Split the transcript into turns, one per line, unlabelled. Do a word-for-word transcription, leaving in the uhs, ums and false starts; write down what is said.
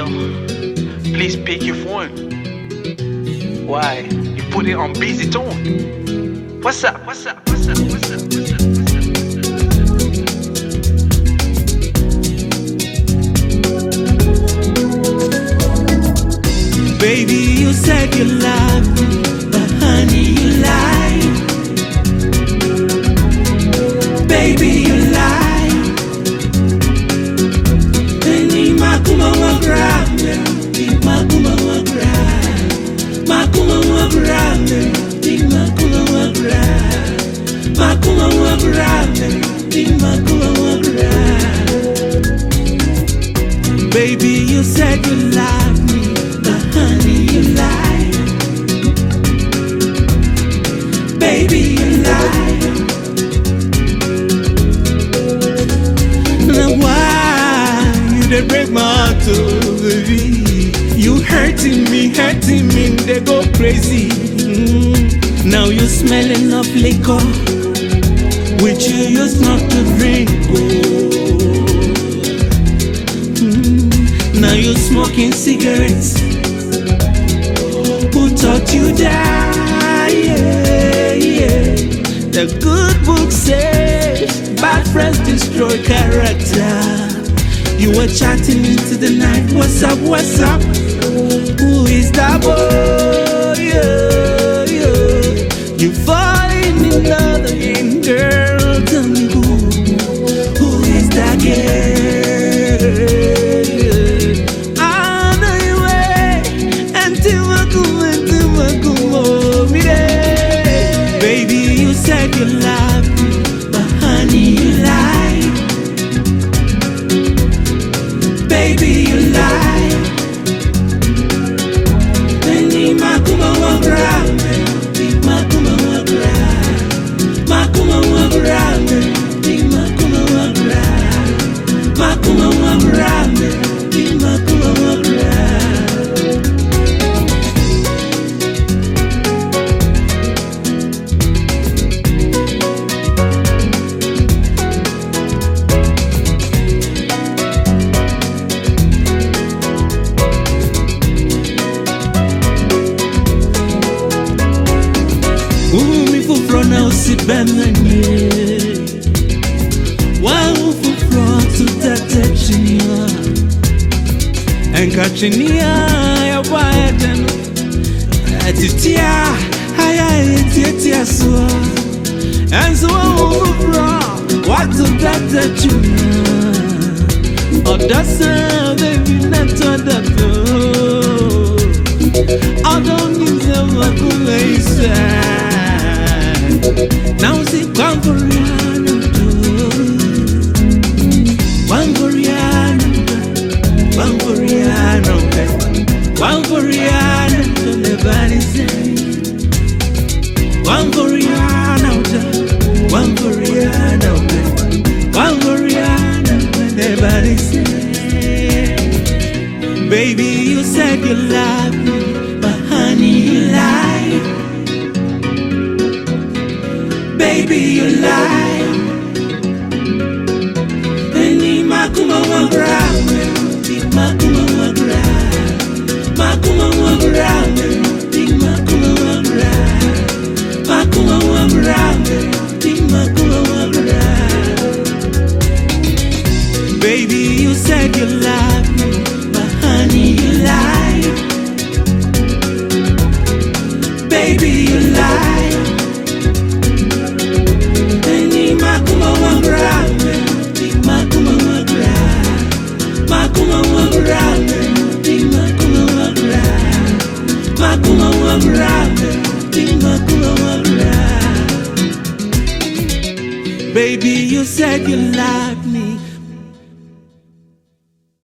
Please pick your phone. Why? You put it on busy tone. What's up? What's up? What's up? What's up? What's up? What's up?
Baby, you said you love me, but honey, you lied. Baby, you lied. Any makuma wa grame, di makuma wa grame, makuma wa grame, di makuma wa grame, makuma wa grame, di makuma wa grame. Baby, you said you love me, but honey, you lied. Baby, you lied. Now why you dey break my heart, oh baby? You hurting me, hurting me, they go crazy. Mm. Now you smelling of liquor, which you used not to drink. Oh. Mm. Now you smoking cigarettes. Who taught you that? Yeah, yeah. The good book says bad friends destroy character. You were chatting into the night. What's up? What's up? Who is that boy? Yeah, yeah. You falling in love again, girl. Tell me who? Who is that girl? I know you wait until I come, until I come home. Baby, you said you love me, but honey, you lied. Baby, you lied. Any makuma wa grame, di makuma wa grame, makuma wa grame, di makuma wa grame, makuma wa grame, di makuma wa grame. Umi fufro na usibemene, wa ufufro tutatechinia, enkachinia ya waeten, etitia haya etitia sua, enzuwa ufufro watu tatechinia, odasa baby netodako, odonize wakuleisa. Now see one Koreano, one Koreano, one Koreano, one Koreano, everybody say. One Koreano, one Koreano, one Koreano, everybody say. Baby, you said you love me, but honey, you lied. Baby, you lie. Any makuma wa grame, di makuma wa grame, makuma wa grame, di makuma wa grame, makuma wa grame, di makuma wa grame. Baby, you said you love me, but honey, you lied. Baby, you lied. Makuma wa grame, di makuma wa grame, makuma wa grame, di makuma wa grame, makuma wa grame, di makuma wa grame. Baby, you said you lied.